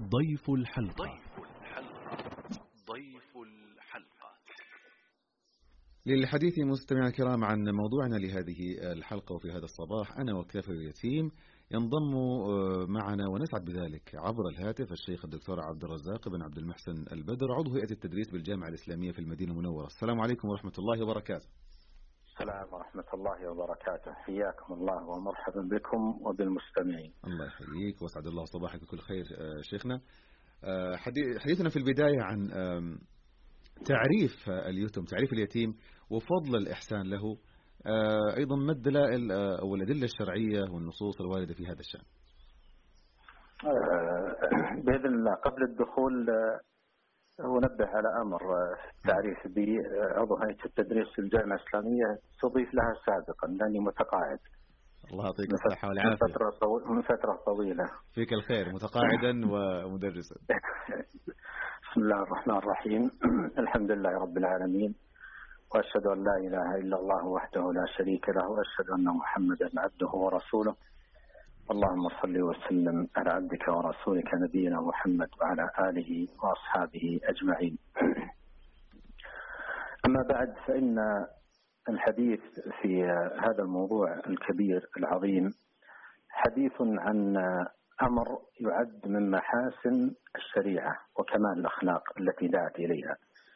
ضيف الحلقة. للحديث مستمعينا الكرام عن موضوعنا لهذه الحلقة وفي هذا الصباح أنا وكافل اليتيم، ينضم معنا ونسعد بذلك عبر الهاتف الشيخ الدكتور عبد الرزاق بن عبد المحسن البدر، عضو هيئة التدريس بالجامعة الإسلامية في المدينة المنورة. السلام عليكم ورحمة الله وبركاته. السلام ورحمة الله وبركاته، حياكم الله ومرحبا بكم وبالمستمعين. الله يحييك واسعد الله صباحك بكل خير. شيخنا، حديثنا في البداية عن تعريف اليتم، تعريف اليتيم وفضل الإحسان له، أيضا ما الدلائل أو الأدلة الشرعية والنصوص الواردة في هذا الشأن؟ بإذن الله قبل الدخول أنبه على أمر تعريف بعضو هيئة التدريس في الجامعة الإسلامية تضيف لها سابقا لأني متقاعد. الله يعطيك الصحة والعافية. من فترة طويلة. فيك الخير، متقاعدا ومدرسا. بسم الله الرحمن الرحيم. الحمد لله رب العالمين، وأشهد أن لا إله إلا الله وحده لا شريك له، وأشهد أن محمدا عبده ورسوله. اللهم صل وسلم على عبدك ورسولك نبينا محمد وعلى آله وأصحابه أجمعين. أما بعد، فإن الحديث في هذا الموضوع الكبير العظيم حديث عن أمر يعد من محاسن الشريعة وكمال الأخلاق التي دعت إليها.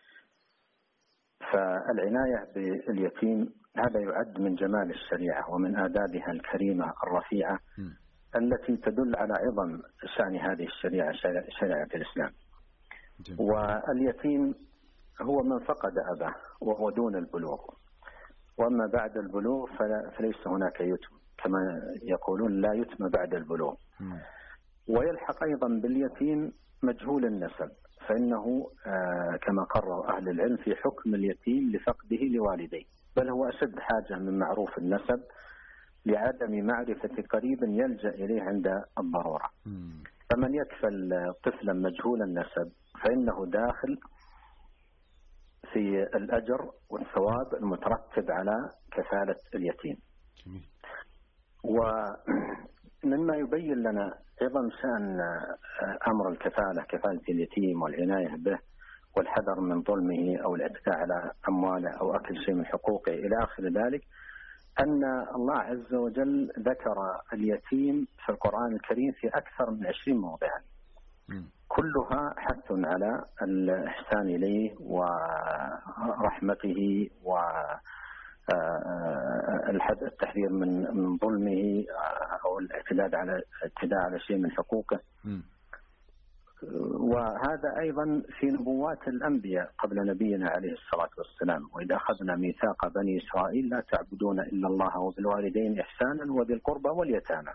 فالعناية باليتيم هذا يعد من جمال الشريعة ومن آدابها الكريمة الرفيعة التي تدل على عظم شأن هذه الشريعة، شريعة الإسلام. واليتيم هو من فقد أباه وهو دون البلوغ، وأما بعد البلوغ فليس هناك يتم، كما يقولون لا يتم بعد البلوغ. ويلحق أيضا باليتيم مجهول النسب، فإنه كما قرر أهل العلم في حكم اليتيم لفقده لوالديه، بل هو أشد حاجة من معروف النسب لعدم معرفة قريب يلجأ إليه عند الضرورة. فمن يكفل طفلا مجهول النسب فإنه داخل في الأجر والثواب المترتب على كفالة اليتيم. ومما يبين لنا عظم شأن أمر الكفالة، كفالة اليتيم والعناية به والحذر من ظلمه أو الاعتداء على أمواله أو أكل شيء من حقوقه إلى آخر ذلك، أن الله عز وجل ذكر اليتيم في القرآن الكريم في أكثر من 20 موضعا، كلها حث على الإحسان إليه ورحمته والتحذير من ظلمه أو الاعتداء على شيء من حقوقه. وهذا أيضا في نبوات الأنبياء قبل نبينا عليه الصلاة والسلام: وإذا أخذنا ميثاق بني إسرائيل لا تعبدون إلا الله وبالوالدين إحسانا وذي القربى واليتامى.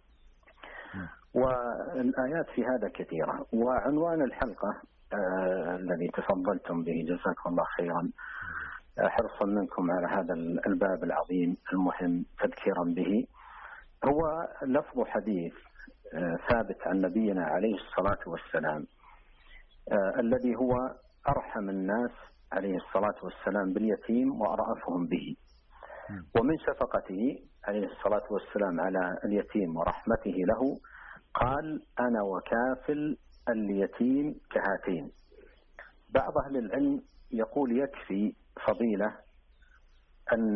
والآيات في هذا كثيرة. وعنوان الحلقة الذي تفضلتم به جزاكم الله خيرا، حرصا منكم على هذا الباب العظيم المهم تذكيرا به، هو لفظ حديث ثابت عن نبينا عليه الصلاة والسلام الذي هو أرحم الناس عليه الصلاة والسلام باليتيم وأرأفهم به. ومن شفقته عليه الصلاة والسلام على اليتيم ورحمته له قال: أنا وكافل اليتيم كهاتين. بعض أهل العلم يقول يكفي فضيلة أن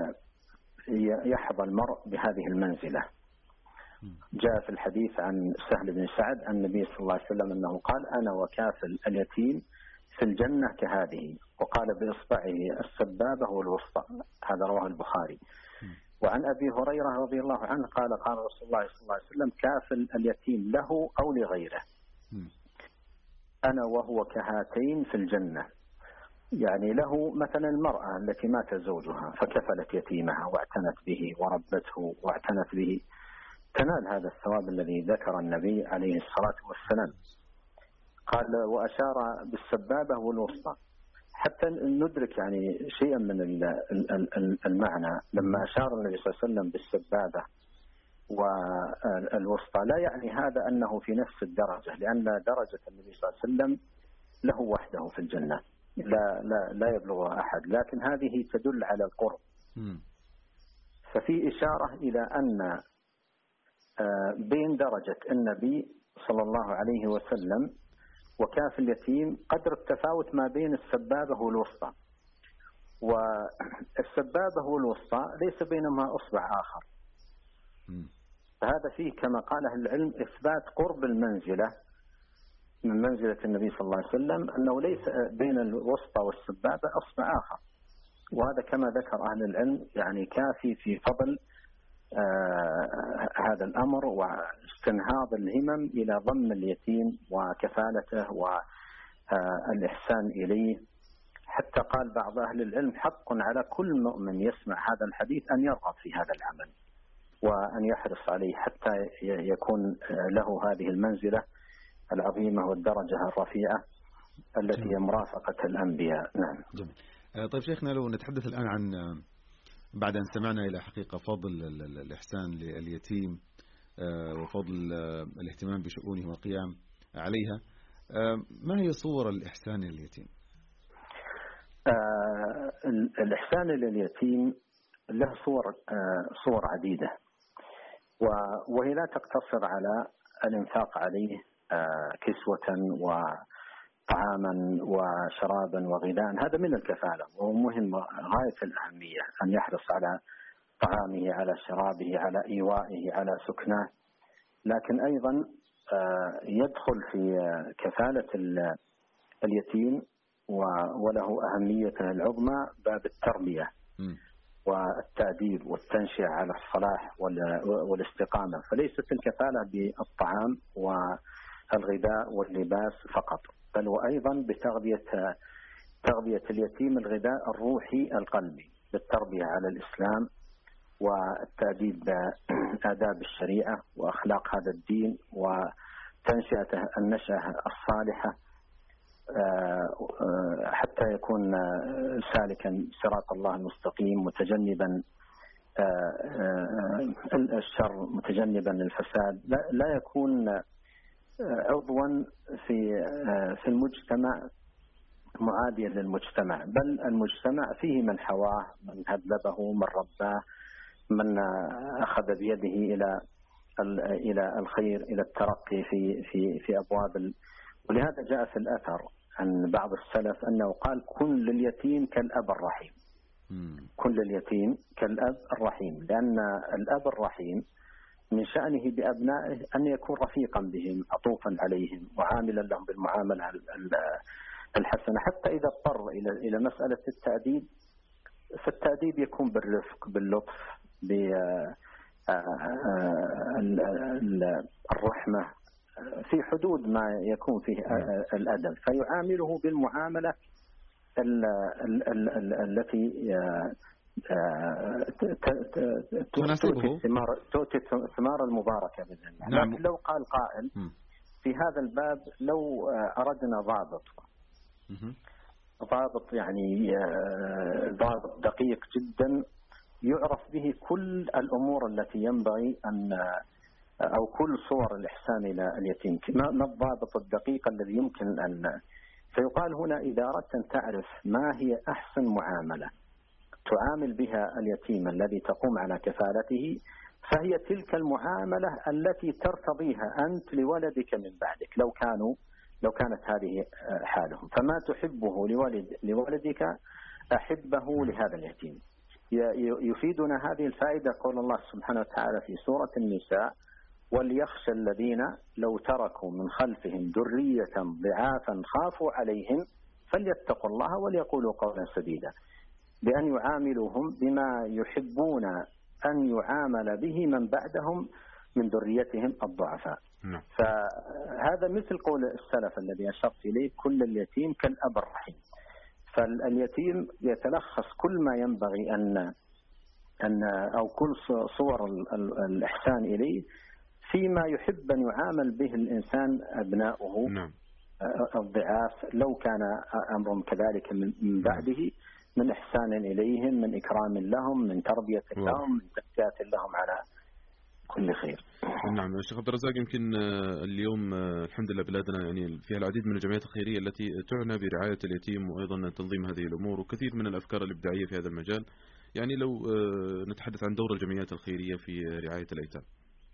يحظى المرء بهذه المنزلة. جاء في الحديث عن سهل بن سعد عن النبي صلى الله عليه وسلم أنه قال: أنا وكافل اليتيم في الجنة كهذه، وقال بإصبعه السبابة والوسطى. هذا رواه البخاري. وعن أبي هريرة رضي الله عنه قال: قال رسول الله صلى الله عليه وسلم: كافل اليتيم له أو لغيره أنا وهو كهاتين في الجنة. يعني له مثلا المرأة التي مات زوجها فكفلت يتيمها واعتنت به وربته واعتنت به، تنال هذا الثواب الذي ذكر النبي عليه الصلاة والسلام. قال: وأشار بالسبابة والوسطى، حتى ندرك يعني شيئا من المعنى. لما أشار النبي صلى الله عليه وسلم بالسبابة والوسطى لا يعني هذا أنه في نفس الدرجة، لأن درجة النبي صلى الله عليه وسلم له وحده في الجنة، لا يبلغها أحد، لكن هذه تدل على القرب. ففي إشارة إلى أن بين درجة النبي صلى الله عليه وسلم وكاف اليتيم قدر التفاوت ما بين السبابة والوسطى، والسبابة والوسطى ليس بينهما أصبع آخر. فهذا فيه كما قال أهل العلم إثبات قرب المنزلة من منزلة النبي صلى الله عليه وسلم، أنه ليس بين الوسطى والسبابة أصبع آخر، وهذا كما ذكر أهل العلم يعني كافي في فضل هذا الأمر واستنهاض الهمم إلى ضم اليتيم وكفالته والإحسان إليه. حتى قال بعض أهل العلم حق على كل مؤمن يسمع هذا الحديث أن يرغب في هذا العمل وأن يحرص عليه حتى يكون له هذه المنزلة العظيمة والدرجة الرفيعة التي هي مرافقة الأنبياء. نعم. جميل. طيب شيخنا، لو نتحدث الآن عن بعد أن استمعنا إلى حقيقة فضل الإحسان لليتيم وفضل الاهتمام بشؤونه والقيام عليها، ما هي صور الإحسان لليتيم؟ الإحسان لليتيم له صور عديدة، وهي لا تقتصر على الإنفاق عليه كسوة وطعاما وشرابا وغذاء، هذا من الكفالة وهو مهم غاية الأهمية أن يحرص على طعامه، على شرابه، على إيوائه، على سكناه. لكن أيضا يدخل في كفالة اليتيم وله أهميته العظمى باب التربية والتأديب والتنشئة على الصلاح والاستقامة. فليست الكفالة بالطعام والغذاء واللباس فقط، بل وأيضا بتغذية اليتيم الغذاء الروحي القلبي بالتربية على الإسلام والتأديب بآداب الشريعة وأخلاق هذا الدين وتنشئة النشأة الصالحة حتى يكون سالكا صراط الله المستقيم متجنبا الشر متجنبا الفساد، لا يكون عضوا في المجتمع معاديا للمجتمع، بل المجتمع فيه من حواه، من هذبه، من رباه، من أخذ بيده إلى الخير، إلى الترقي في أبواب ولهذا جاء في الأثر عن بعض السلف أنه قال: كن لليتيم كالأب الرحيم. كن لليتيم كالأب الرحيم، لأن الأب الرحيم من شأنه بأبنائه أن يكون رفيقا بهم، عطوفا عليهم، وعاملا لهم بالمعاملة الحسنة، حتى إذا اضطر إلى مسألة التأديب، فالتأديب يكون بالرفق، باللطف، بالرحمة، في حدود ما يكون فيه الأدب، فيعامله بالمعاملة التي تؤتي الثمار المباركة بإذن الله. نعم. لكن لو قال قائل في هذا الباب: لو أردنا ضابط يعني ضابط دقيق جدا يعرف به كل الأمور التي ينبغي أن أو كل صور الإحسان إلى اليتيم، ما الضابط الدقيق الذي يمكن أن فيقال هنا: إذا أردت أن تعرف ما هي أحسن معاملة تعامل بها اليتيم الذي تقوم على كفالته، فهي تلك المعاملة التي ترتضيها أنت لولدك من بعدك لو كانت هذه حالهم. فما تحبه لولدك أحبه لهذا اليتيم. يفيدنا هذه الفائدة قول الله سبحانه وتعالى في سورة النساء: وليخشى الذين لو تركوا من خلفهم ذرية ضعافا خافوا عليهم فليتقوا الله وليقولوا قولا سديدا، بأن يعاملوهم بما يحبون أن يعامل به من بعدهم من ذريتهم الضعفاء. فهذا مثل قول السلف الذي أشرت إليه: كل اليتيم كالأب الرحيم. فاليتيم يتلخص كل ما ينبغي أن أو كل صور الإحسان إليه فيما يحب أن يعامل به الإنسان أبناؤه الضعاف، لو كان أمرهم كذلك من بعده، من إحسان إليهم، من إكرام لهم، من تربية لهم، من تنشئة لهم على كل خير. نعم الشيخ عبد الرزاق، يمكن اليوم الحمد لله بلادنا يعني فيها العديد من الجمعيات الخيرية التي تعنى برعاية اليتيم وأيضا تنظيم هذه الأمور، وكثير من الأفكار الإبداعية في هذا المجال. يعني لو نتحدث عن دور الجمعيات الخيرية في رعاية الأيتام.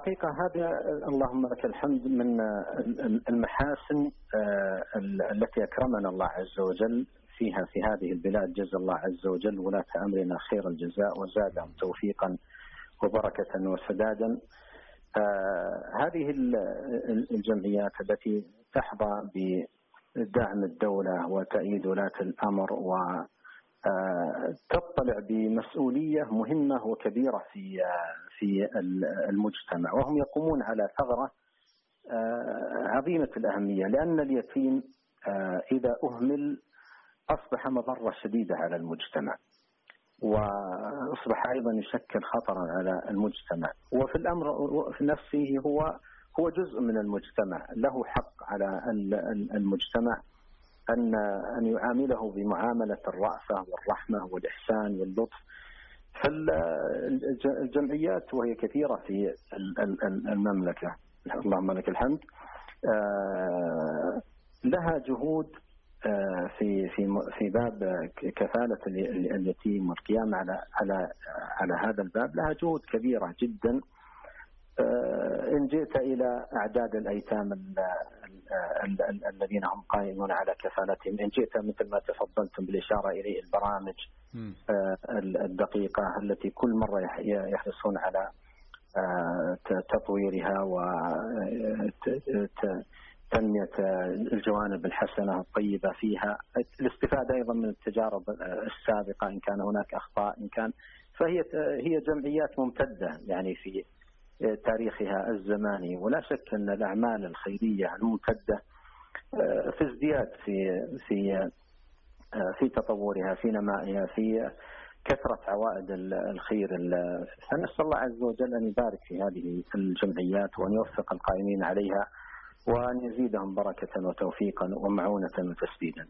الحقيقة هذا اللهم لك الحمد من المحاسن التي أكرمنا الله عز وجل فيها في هذه البلاد. جزا الله عز وجل ولاة أمرنا خير الجزاء وزادهم توفيقا وبركة وسدادا. هذه الجمعيات التي تحظى بدعم الدولة وتأييد ولاة الأمر وتطلع بمسؤولية مهمة وكبيرة في المجتمع، وهم يقومون على ثغرة عظيمة الأهمية، لأن اليتيم إذا أهمل أصبح مضرة شديدة على المجتمع، وأصبح أيضا يشكل خطرا على المجتمع. وفي الأمر في نفسه هو جزء من المجتمع، له حق على المجتمع أن يعامله بمعاملة الرأفة والرحمة والإحسان واللطف. فالجمعيات وهي كثيرة في المملكة اللهم لك الحمد لها جهود في باب كفالة اليتيم والقيام على هذا الباب، لها جهود كبيرة جدا. إن جئت إلى أعداد الأيتام الذين هم قائمون على كفالتهم، إن جئت مثل ما تفضلتم بالإشارة إليه البرامج الدقيقة التي كل مرة يحرصون على تطويرها وتنمية الجوانب الحسنة الطيبة فيها، الاستفادة أيضا من التجارب السابقة إن كان هناك أخطاء، إن كان فهي جمعيات ممتدة يعني في تاريخها الزماني. ولا شك أن الأعمال الخيرية الممتدة في ازدياد في تطورها، في نمائها، في كثرة عوائد الخير. فنسأل الله عز وجل أن يبارك في هذه الجمعيات وأن يوفق القائمين عليها وأن يزيدهم بركة وتوفيقا ومعونة وتسديدا.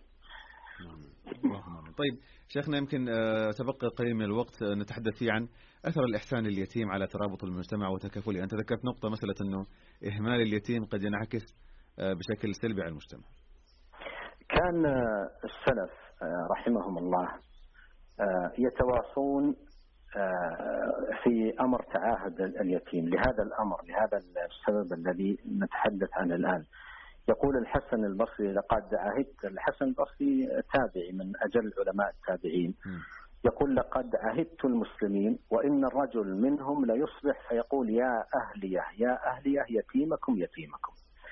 طيب شيخنا، يمكن تبقى قليل من الوقت نتحدث فيه عن أثر الإحسان لليتيم على ترابط المجتمع وتكافله. أنت ذكرت نقطة مسألة أنه إهمال اليتيم قد ينعكس بشكل سلبي على المجتمع. كان السلف رحمهم الله يتواصون في أمر تعاهد اليتيم لهذا الأمر، لهذا السبب الذي نتحدث عنه الآن. يقول الحسن البصري لقد عهدت، الحسن البصري تابعي من أجل علماء التابعين، يقول لقد عهدت المسلمين وإن الرجل منهم ليصبح فيقول يا أهليه يا أهليه يتيمكم يتيمكم،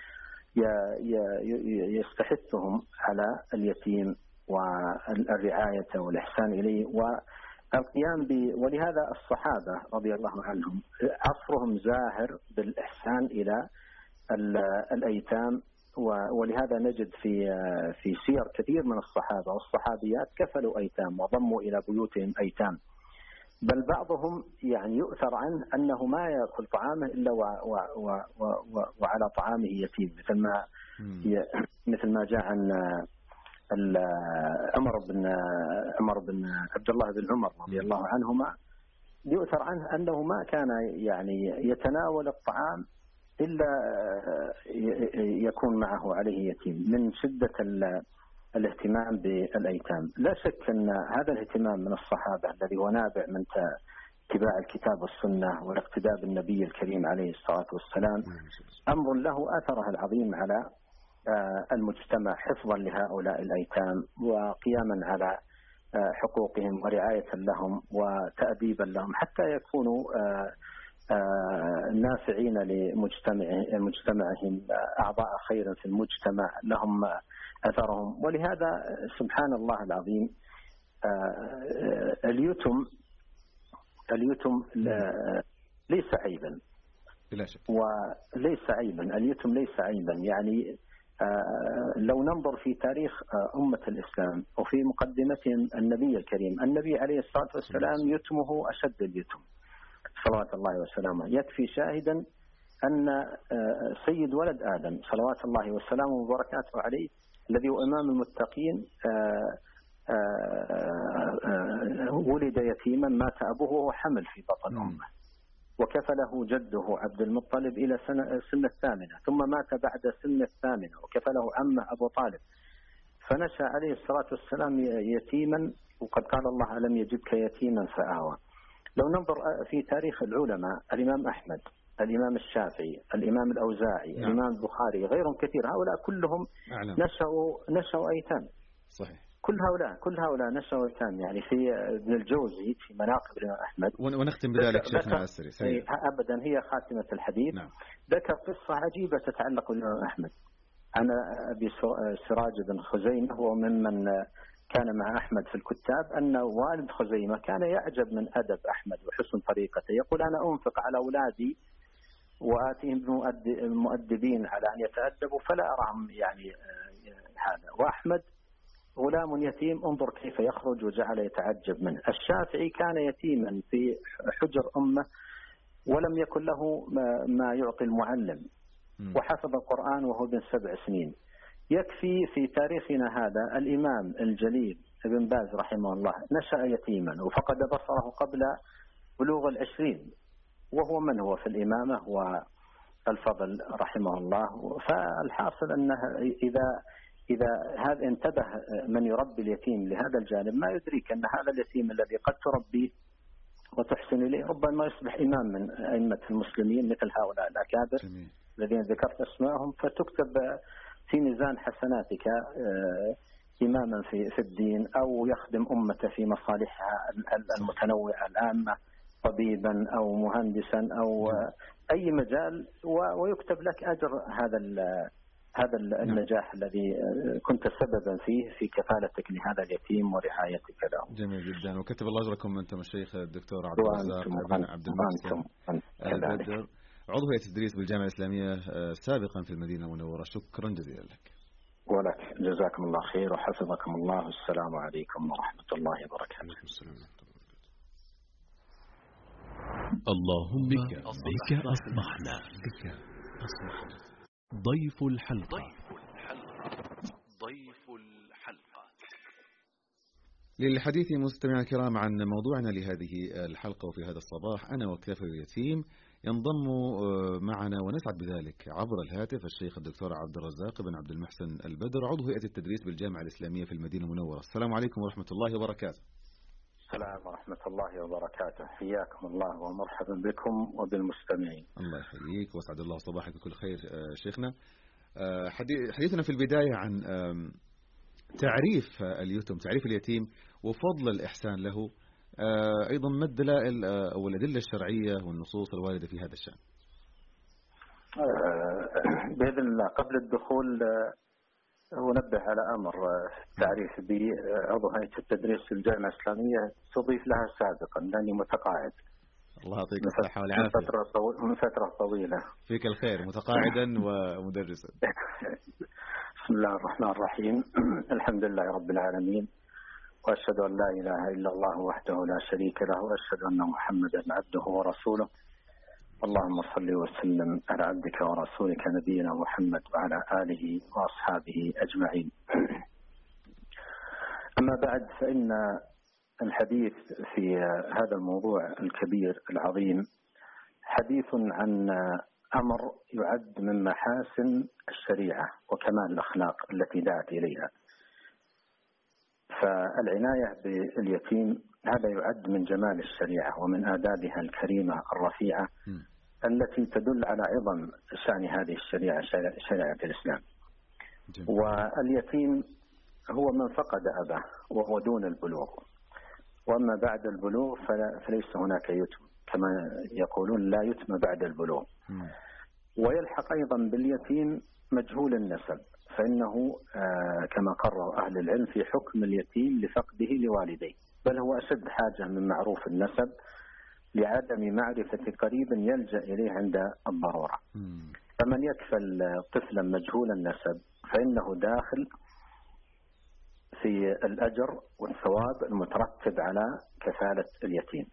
يستحثهم على اليتيم والرعاية والإحسان إليه والقيام ولهذا الصحابة رضي الله عنهم عصرهم زاهر بالإحسان إلى الأيتام، ولهذا نجد في سير كثير من الصحابة والصحابيات كفلوا أيتام وضموا إلى بيوتهم أيتام، بل بعضهم يعني يؤثر عنه أنه ما يأكل طعامه إلا وعلى طعامه يتيم، مثل ما جاء عن عمر بن عبد الله بن عمر رضي الله عنهما، يؤثر عنه أنه ما كان يعني يتناول الطعام إلا يكون معه عليه يتيم من شدة الاهتمام بالأيتام. لا شك أن هذا الاهتمام من الصحابة الذي هو نابع من اتباع الكتاب والسنة والاقتداء بالنبي الكريم عليه الصلاة والسلام أمر له أثره العظيم على المجتمع، حفظا لهؤلاء الأيتام وقياما على حقوقهم ورعاية لهم وتأديبا لهم حتى يكونوا نافعين لمجتمعهم، أعضاء خير في المجتمع، لهم أثرهم. ولهذا سبحان الله العظيم اليتم ليس عيبا، وليس عيبا، اليتم ليس عيبا. يعني لو ننظر في تاريخ أمة الإسلام وفي مقدمتهم النبي الكريم، النبي عليه الصلاة والسلام يتمه أشد اليتم صلوات الله وسلامه. يكفي شاهدا أن سيد ولد آدم صلوات الله وسلامه وبركاته عليه الذي هو إمام المتقين ولد يتيما، مات أبوه وهو حمل في بطن أمه، وكفله جده عبد المطلب إلى سن 8، ثم مات بعد سن 8 وكفله عمه أبو طالب، فنشأ عليه الصلاة والسلام يتيما، وقد قال الله ألم يجدك يتيما فآوى. لو ننظر في تاريخ العلماء، الإمام أحمد الإمام الشافعي، الإمام الأوزاعي، نعم. الإمام البخاري، غيرهم كثير، هؤلاء كلهم نشأوا أيتام. صحيح. كل هؤلاء نشأوا أيتام. يعني في ابن الجوزي في مناقب الإمام أحمد، ونختم بذلك شيخنا عسري أبدا هي خاتمة الحديث. نعم. ذكر قصة عجيبة تتعلق بالإمام أحمد. أنا أبي سراج بن خزيمة هو ممن كان مع أحمد في الكتاب، أن والد خزيمة كان يعجب من أدب أحمد وحسن طريقته، يقول أنا أنفق على أولادي وآتيهم المؤدبين على أن يتأدبوا فلا أراهم يعني هذا، وأحمد غلام يتيم انظر كيف يخرج، وجعل يتعجب منه. الشافعي كان يتيما في حجر أمه ولم يكن له ما يعطي المعلم، وحفظ القرآن وهو ابن 7 سنين. يكفي في تاريخنا هذا الإمام الجليل ابن باز رحمه الله نشأ يتيما وفقد بصره قبل بلوغ 20، وهو من هو في الإمامة والفضل رحمه الله. فالحاصل أنه إذا هذا انتبه من يربي اليتيم لهذا الجانب، ما يدرك أن هذا اليتيم الذي قد تربيه وتحسن إليه ربما يصبح إمام من أئمة المسلمين مثل هؤلاء الأكابر الذين ذكرت أسمائهم، فتكتب في ميزان حسناتك إماما في الدين، أو يخدم أمته في مصالحها المتنوعة العامة، طبيبا أو مهندسا أو أي مجال، ويكتب لك أجر هذا النجاح الذي كنت سببا فيه في كفالتك لهذا اليتيم ورعايتك له. جميل جدا، وكتب الله أجركم أنتم الشيخ الدكتور عبد الرزاق بن عبد المحسن البدر، عضو هيئة التدريس بالجامعة الإسلامية سابقا في المدينة المنورة. شكرا جزيلا لك. ولك جزاكم الله خير وحفظكم الله. السلام عليكم ورحمة الله وبركاته. اللهم بك أصبحنا ضيف الحلقة. للحديث مستمعينا الكرام عن موضوعنا لهذه الحلقة وفي هذا الصباح أنا وكافر اليتيم، ينضم معنا ونسعد بذلك عبر الهاتف الشيخ الدكتور عبد الرزاق بن عبد المحسن البدر، عضو هيئة التدريس بالجامعة الإسلامية في المدينة المنورة. السلام عليكم ورحمة الله وبركاته. السلام ورحمة الله وبركاته، حياكم الله ومرحبا بكم وبالمستمعين. الله يحييك واسعد الله صباحك بكل خير. شيخنا، حديثنا في البداية عن تعريف اليتم، تعريف اليتيم وفضل الإحسان له، أيضا ما الدلائل أو الأدلة الشرعية والنصوص الواردة في هذا الشأن؟ بإذن الله قبل الدخول أنبه على أمر تعريف بعضو هيئة التدريس في الجامعة الإسلامية تضيف لها سابقا لأني متقاعد. الله يعطيك الصحة والعافية. من فترة طويلة. فيك الخير، متقاعدا ومدرسا. بسم الله الرحمن الرحيم. الحمد لله رب العالمين، وأشهد أن لا إله إلا الله وحده لا شريك له، وأشهد أن محمدا عبده ورسوله. اللهم صل وسلم على عبدك ورسولك نبينا محمد وعلى آله وأصحابه أجمعين. أما بعد، فإن الحديث في هذا الموضوع الكبير العظيم حديث عن أمر يعد من محاسن الشريعة وكمال الأخلاق التي دعت إليها. فالعناية باليتيم هذا يعد من جمال الشريعة ومن آدابها الكريمة الرفيعة التي تدل على عظم شأن هذه الشريعة، شريعة الإسلام. واليتيم هو من فقد أباه وهو دون البلوغ، وأما بعد البلوغ فليس هناك يتم، كما يقولون لا يتم بعد البلوغ. ويلحق أيضا باليتيم مجهول النسب، فإنه كما قرر أهل العلم في حكم اليتيم لفقده لوالديه، بل هو أشد حاجة من معروف النسب لعدم معرفة قريب يلجأ إليه عند الضرورة. فمن يكفل طفلا مجهول النسب فإنه داخل في الأجر والثواب المترتب على كفالة اليتيم.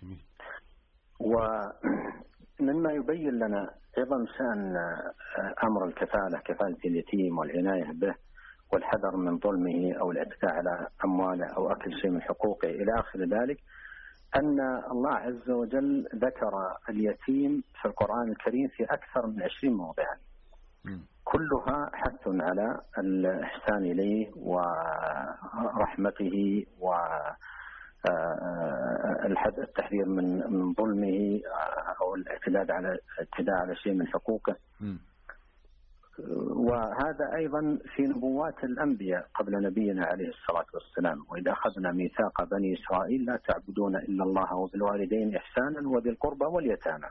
ومما يبين لنا عظم شأن أمر الكفالة، كفالة اليتيم والعناية به والحذر من ظلمه أو الاعتداء على أمواله أو أكل شيء من حقوقه إلى آخر ذلك، أن الله عز وجل ذكر اليتيم في القرآن الكريم في أكثر من 20 موضعا، كلها حث على الإحسان إليه ورحمته التحذير من ظلمه أو الاعتداء على شيء من حقوقه. وهذا أيضا في نبوات الأنبياء قبل نبينا عليه الصلاة والسلام: وإذا أخذنا ميثاق بني إسرائيل لا تعبدون إلا الله وبالوالدين إحسانا وذي القربى واليتامى.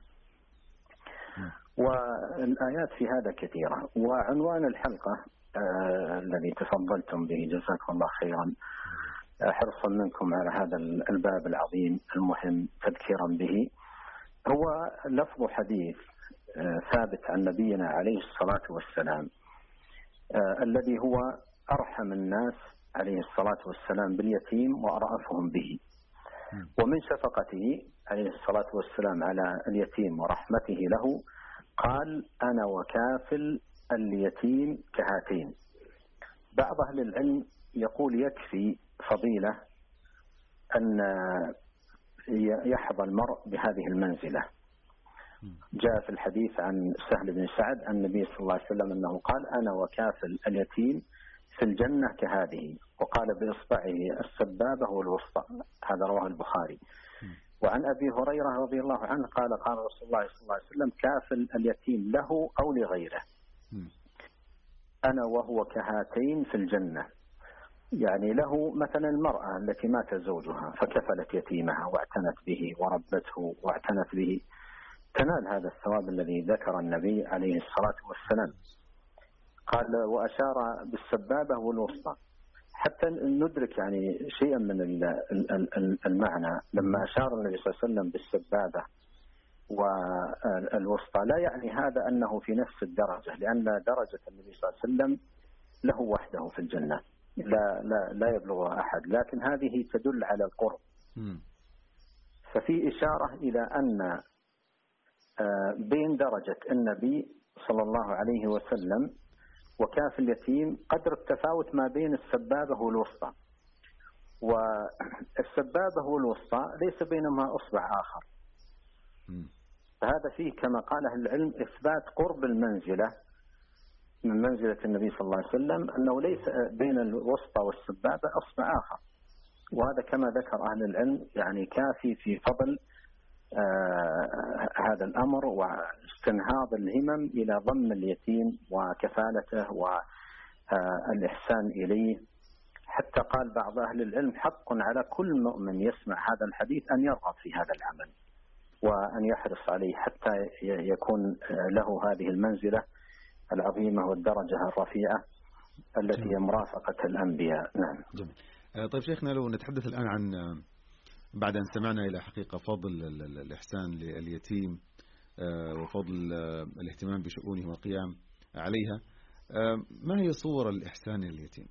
والآيات في هذا كثيرة. وعنوان الحلقة الذي تفضلتم به جزاكم الله خيرا حرصا منكم على هذا الباب العظيم المهم تذكيرا به، هو لفظ حديث ثابت عن نبينا عليه الصلاة والسلام الذي هو أرحم الناس عليه الصلاة والسلام باليتيم وأرأفهم به. ومن شفقته عليه الصلاة والسلام على اليتيم ورحمته له قال: أنا وكافل اليتيم كهاتين. بعض أهل العلم يقول يكفي فضيلة أن يحظى المرء بهذه المنزلة. جاء في الحديث عن سهل بن سعد عن النبي صلى الله عليه وسلم أنه قال: أنا وكافل اليتيم في الجنة كهذه، وقال بإصبعه السبابة والوسطى. هذا رواه البخاري. وعن أبي هريرة رضي الله عنه قال: قال رسول الله صلى الله عليه وسلم: كافل اليتيم له أو لغيره أنا وهو كهاتين في الجنة. يعني له مثلا المرأة التي مات زوجها فكفلت يتيمها واعتنت به وربته واعتنت به، تنال هذا الثواب الذي ذكر النبي عليه الصلاة والسلام. قال: وأشار بالسبابة والوسطى، حتى ندرك يعني شيئا من المعنى. لما أشار النبي صلى الله عليه وسلم بالسبابة والوسطى لا يعني هذا أنه في نفس الدرجة، لأن درجة النبي صلى الله عليه وسلم له وحده في الجنة، لا يبلغها أحد، لكن هذه تدل على القرب. ففي إشارة إلى أن بين درجة النبي صلى الله عليه وسلم وكافل اليتيم قدر التفاوت ما بين السبابة والوسطى. والسبابة والوسطى ليس بينهما أصبع آخر. فهذا فيه كما قال أهل العلم إثبات قرب المنزلة من منزلة النبي صلى الله عليه وسلم، أنه ليس بين الوسطى والسبابة أصبع آخر. وهذا كما ذكر أهل العلم يعني كافي في فضل هذا الأمر واستنهاض الهمم إلى ضم اليتيم وكفالته والإحسان إليه. حتى قال بعض أهل العلم: حق على كل مؤمن يسمع هذا الحديث أن يرغب في هذا العمل وأن يحرص عليه حتى يكون له هذه المنزلة العظيمة والدرجة الرفيعة التي هي مرافقة الأنبياء. نعم. جميل. طيب شيخنا، لو نتحدث الآن عن بعد أن استمعنا إلى حقيقة فضل الإحسان لليتيم وفضل الاهتمام بشؤونه والقيام عليها، ما هي صور الإحسان لليتيم؟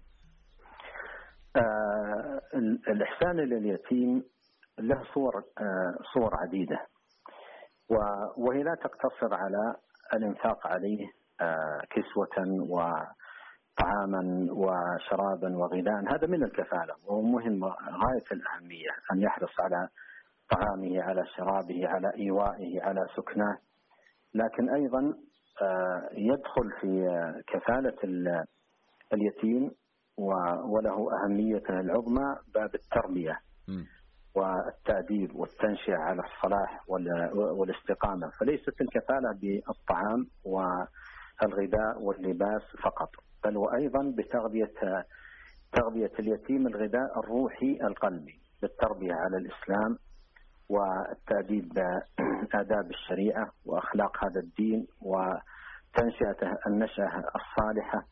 الإحسان لليتيم له صور عديدة، وهي لا تقتصر على الإنفاق عليه كسوة وطعاما وشرابا وغذاء. هذا من الكفالة وهو مهم غاية الأهمية، أن يحرص على طعامه، على شرابه، على إيوائه، على سكناه. لكن أيضا يدخل في كفالة اليتيم وله أهميته العظمى باب التربية والتأديب والتنشئة على الصلاح والاستقامة. فليست الكفالة بالطعام والغذاء واللباس فقط، بل وأيضا بتغذية اليتيم الغذاء الروحي القلبي، بالتربية على الإسلام والتأديب بآداب الشريعة وأخلاق هذا الدين وتنشئة النشأة الصالحة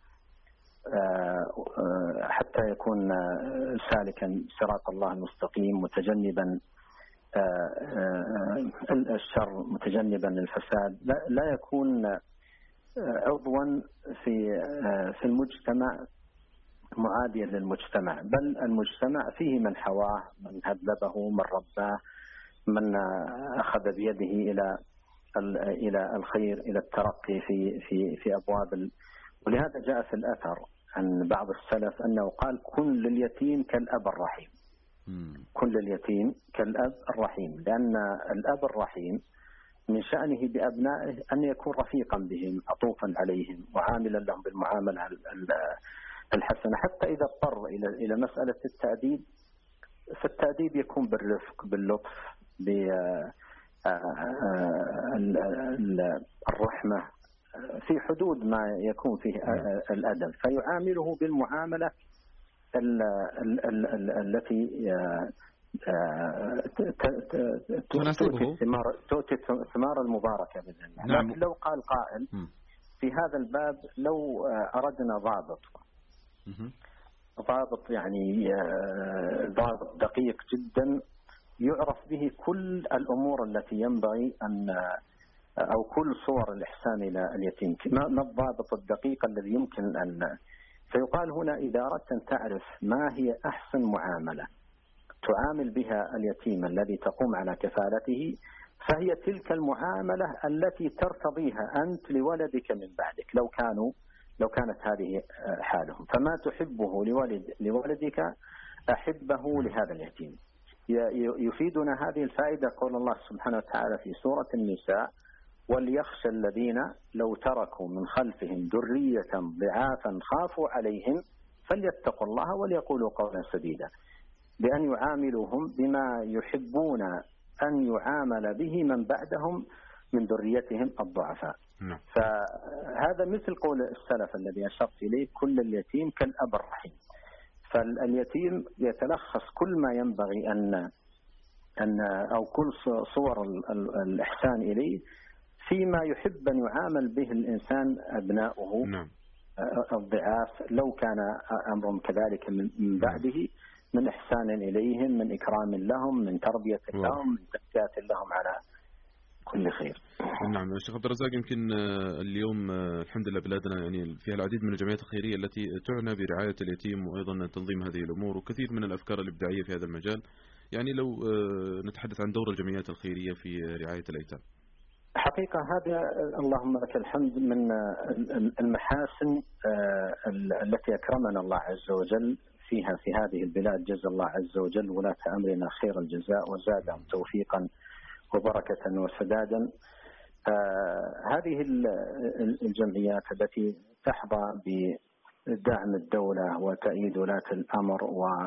حتى يكون سالكا صراط الله المستقيم، متجنبا الشر، متجنبا الفساد، لا يكون عضوا في المجتمع معاديا للمجتمع، بل المجتمع فيه من حواه، من هذبه، من رباه، من أخذ بيده إلى الخير، إلى الترقي في أبواب. ولهذا جاء في الأثر عن بعض السلف أنه قال: كن لليتيم كالأب الرحيم. كن لليتيم كالأب الرحيم، لأن الأب الرحيم من شأنه بأبنائه أن يكون رفيقا بهم، عطوفا عليهم، وعاملا لهم بالمعاملة الحسنة، حتى إذا اضطر إلى مسألة التأديب فالتأديب يكون بالرفق باللطف بالرحمة في حدود ما يكون فيه الأدب، فيعامله بالمعاملة التي تؤتي الثمار المباركة بإذن الله. نعم. لكن لو قال قائل في هذا الباب لو أردنا ضابط يعني ضابط دقيق جدا يعرف به كل الأمور التي ينبغي أن أو كل صور الإحسان إلى اليتيم، ما الضابط الدقيق الذي يمكن أن فيقال هنا إذا أردت أن تعرف ما هي أحسن معاملة تعامل بها اليتيم الذي تقوم على كفالته، فهي تلك المعاملة التي ترتضيها أنت لولدك من بعدك لو كانت هذه حالهم. فما تحبه لولدك أحبه لهذا اليتيم. يفيدنا هذه الفائدة قول الله سبحانه وتعالى في سورة النساء: وليخشى الذين لو تركوا من خلفهم ذرية ضعافا خافوا عليهم فليتقوا الله وليقولوا قولا سديدا، بأن يعاملوهم بما يحبون أن يعامل به من بعدهم من ذريتهم الضعفاء. فهذا مثل قول السلف الذي أشرت إليه: كل اليتيم كالأب الرحيم. فاليتيم يتلخص كل ما ينبغي أن أو كل صور الإحسان إليه فيما يحب أن يعامل به الإنسان أبناؤه الضعاف لو كان أمرهم كذلك من بعده، من إحسان إليهم، من إكرام لهم، من تربية لهم، من تزكية لهم على كل خير. نعم الشيخ عبد الرزاق، يمكن اليوم الحمد لله بلادنا يعني فيها العديد من الجمعيات الخيرية التي تعنى برعاية اليتيم وأيضا تنظيم هذه الأمور، وكثير من الأفكار الإبداعية في هذا المجال. يعني لو نتحدث عن دور الجمعيات الخيرية في رعاية الأيتام. حقيقة هذا اللهم لك الحمد من المحاسن التي أكرمنا الله عز وجل فيها في هذه البلاد. جزا الله عز وجل ولاة أمرنا خير الجزاء وزادهم توفيقا وبركة وسدادا. هذه الجمعيات التي تحظى بدعم الدولة وتأييد ولاة الأمر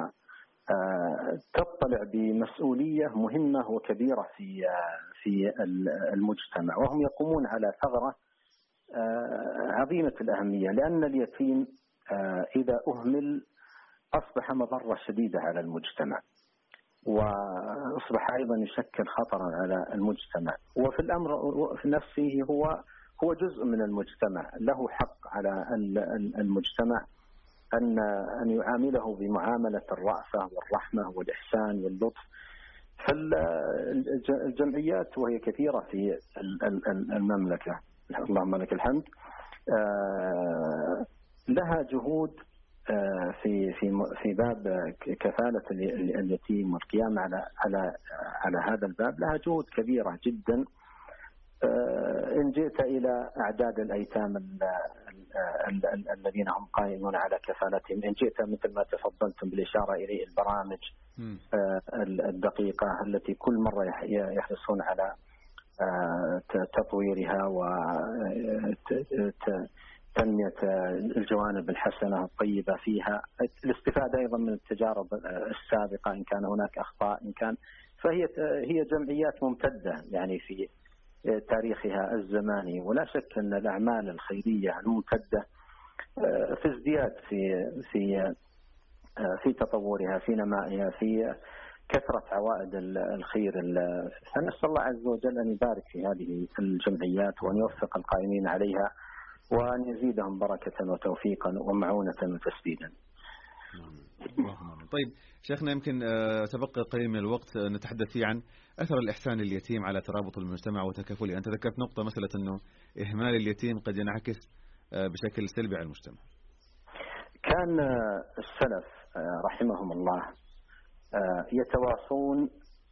وتطلع بمسؤولية مهمة وكبيرة في المجتمع، وهم يقومون على ثغرة عظيمة الأهمية، لأن اليتيم إذا أهمل أصبح مضرة شديدة على المجتمع، وأصبح أيضا يشكل خطرا على المجتمع. وفي الأمر في نفسه هو جزء من المجتمع، له حق على المجتمع أن يعامله بمعاملة الرأفة والرحمة والإحسان واللطف. فالجمعيات وهي كثيرة في المملكة اللهم لك الحمد لها جهود في باب كفالة اليتيم والقيام على هذا الباب، لها جهود كبيرة جدا. إن جئت إلى أعداد الأيتام الذين هم قائمون على كفالتهم، إن جئت مثل ما تفضلتم بالإشارة إليه البرامج الدقيقة التي كل مرة يحرصون على تطويرها تنمية الجوانب الحسنة الطيبة فيها، الاستفادة أيضا من التجارب السابقة إن كان هناك أخطاء، إن كان فهي جمعيات ممتدة يعني في تاريخها الزماني. ولا شك أن الأعمال الخيرية الممتدة في ازدياد في تطورها، في نمائها، في كثرة عوائد الخير. فنسأل الله عز وجل أن يبارك في هذه الجمعيات وأن يوفق القائمين عليها وأن يزيدهم بركة وتوفيقا ومعونة وتسديدا. طيب شيخنا، يمكن تبقى قليل من الوقت نتحدث فيه عن أثر الإحسان لليتيم على ترابط المجتمع وتكافله. أنت ذكرت نقطة مسألة أنه إهمال اليتيم قد ينعكس بشكل سلبي على المجتمع. كان السلف رحمهم الله يتواصون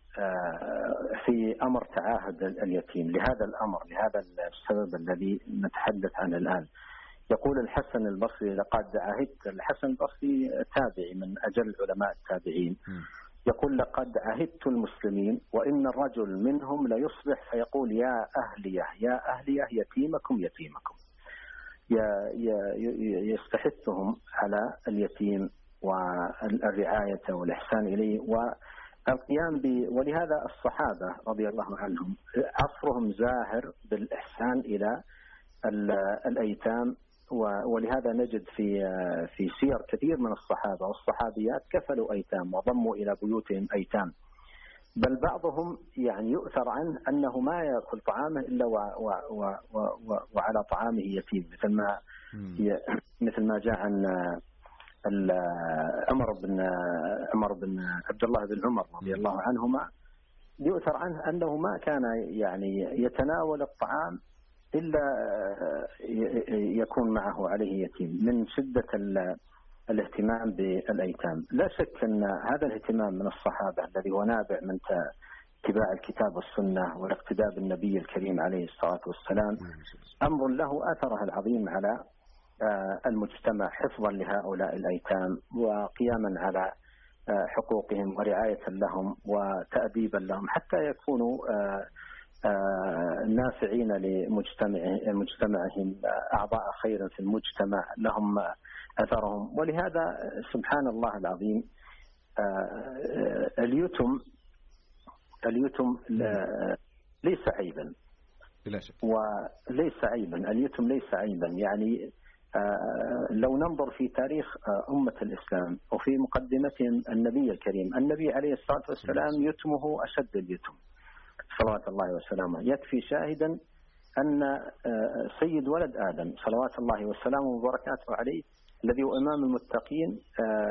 في أمر تعاهد اليتيم لهذا الأمر، لهذا السبب الذي نتحدث عنه الآن. يقول الحسن البصري: لقد عهدت. الحسن البصري تابعي من أجل علماء التابعين. يقول: لقد عهدت المسلمين وإن الرجل منهم ليصبح فيقول: يا أهليه يا أهليه يتيمكم يتيمكم. يستحثهم على اليتيم والرعاية والإحسان إليه والقيام ولهذا الصحابة رضي الله عنهم عصرهم زاهر بالإحسان إلى الأيتام، ولهذا نجد في سير كثير من الصحابة والصحابيات كفلوا أيتام وضموا إلى بيوتهم أيتام، بل بعضهم يعني يؤثر عنه أنه ما يأكل طعامه إلا وعلى طعامه يتيم، مثل ما جاء عن عمر بن عبد الله بن عمر رضي الله عنهما، يؤثر عنه أنه ما كان يعني يتناول الطعام إلا يكون معه عليه يتيم من شدة الاهتمام بالأيتام. لا شك أن هذا الاهتمام من الصحابة الذي هو نابع من اتباع الكتاب والسنة والاقتداء بالنبي الكريم عليه الصلاة والسلام أمر له أثره العظيم على المجتمع، حفظا لهؤلاء الأيتام وقياما على حقوقهم ورعاية لهم وتأديبا لهم حتى يكونوا نافعين لمجتمعهم، أعضاء خير في المجتمع، لهم أثرهم. ولهذا سبحان الله العظيم اليتم ليس عيبا، وليس عيبا، اليتم ليس عيبا. يعني لو ننظر في تاريخ أمة الإسلام وفي مقدمتهم النبي الكريم، النبي عليه الصلاة والسلام يتمه أشد اليتم صلوات الله وسلامه. يكفي شاهدا أن سيد ولد آدم صلوات الله وسلامه وبركاته عليه الذي هو إمام المتقين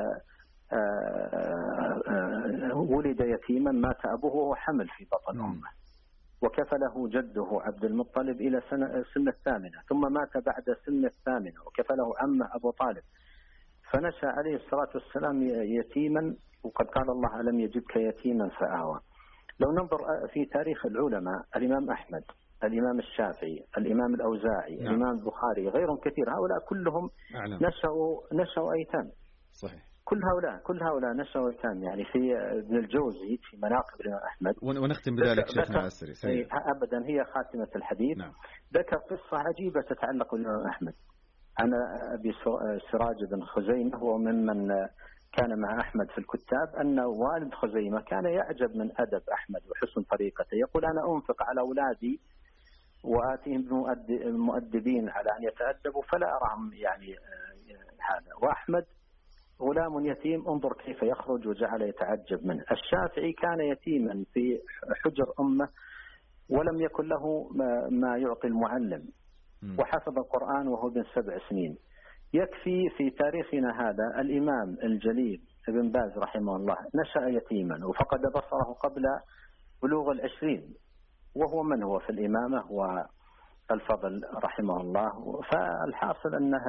ولد يتيما، مات أبوه وهو حمل في بطن أمه، وكفله جده عبد المطلب إلى سن 8، ثم مات بعد سن 8 وكفله عمه أبو طالب، فنشأ عليه الصلاة والسلام يتيما، وقد قال الله ألم يجدك يتيما فآوى. لو ننظر في تاريخ العلماء، الإمام أحمد، الإمام الشافعي، الإمام الأوزاعي، الإمام البخاري، غيرهم كثير، هؤلاء كلهم نشأوا أيتام. صحيح. كل هؤلاء نشأوا أيتام. يعني في ابن الجوزي في مناقب الإمام أحمد، ونختم بذلك شيخنا السري أبدا هي خاتمة الحديث. ذكر قصة عجيبة تتعلق بالإمام أحمد عن أبي سراج بن خزيمة، وممن كان مع أحمد في الكتاب، أن والد خزيمة كان يعجب من أدب أحمد وحسن طريقته، يقول أنا أنفق على أولادي وآتيهم المؤدبين على أن يتأدبوا فلا أراهم يعني هذا، وأحمد غلام يتيم انظر كيف يخرج، وجعل يتعجب منه. الشافعي كان يتيما في حجر أمه ولم يكن له ما يعطي المعلم، وحفظ القرآن وهو ابن 7 سنين. يكفي في تاريخنا هذا الإمام الجليل ابن باز رحمه الله نشأ يتيما وفقد بصره قبل بلوغ 20، وهو من هو في الإمامة والفضل رحمه الله. فالحاصل أنه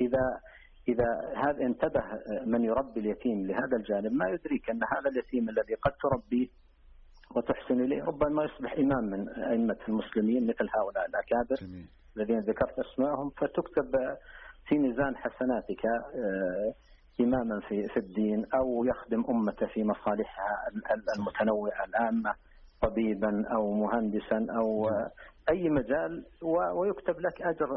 إذا هذا انتبه من يربي اليتيم لهذا الجانب، ما يدرك أن هذا اليتيم الذي قد تربيه وتحسن إليه ربما يصبح إمام من أئمة المسلمين مثل هؤلاء الأكابر الذين ذكرت أسمائهم، فتكتب في ميزان حسناتك إماما في الدين، أو يخدم أمته في مصالحها المتنوعة العامة، طبيبا أو مهندسا أو أي مجال، ويكتب لك أجر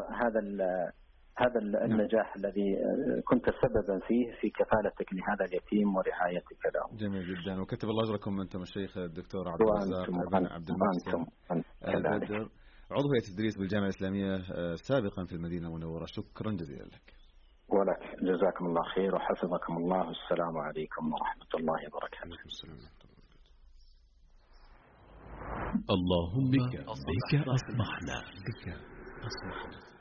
هذا النجاح الذي كنت سببا فيه في كفالتك لهذا اليتيم ورعايتك له. جميل جدا، وكتب الله أجركم أنتم الشيخ الدكتور عبد الرزاق بن عبد المحسن البدر، عضو هيئة التدريس بالجامعة الإسلامية سابقا في المدينة المنورة. شكرا جزيلا لك. ولك جزاكم الله خير وحفظكم الله. السلام عليكم ورحمة الله وبركاته. اللهم بك أصبحنا.